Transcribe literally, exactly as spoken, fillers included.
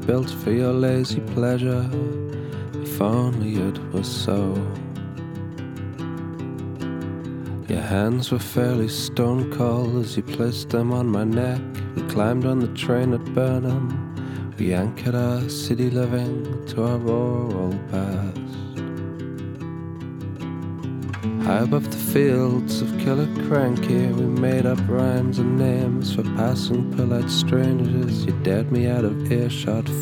built for your lazy pleasure. If only it was so. Your hands were fairly stone cold as you placed them on my neck. We climbed on the train at Burnham. We anchored our city living to our rural past. High above the fields of Killiecrankie, we made up rhymes and names for passing polite strangers. You dared me out of earshot.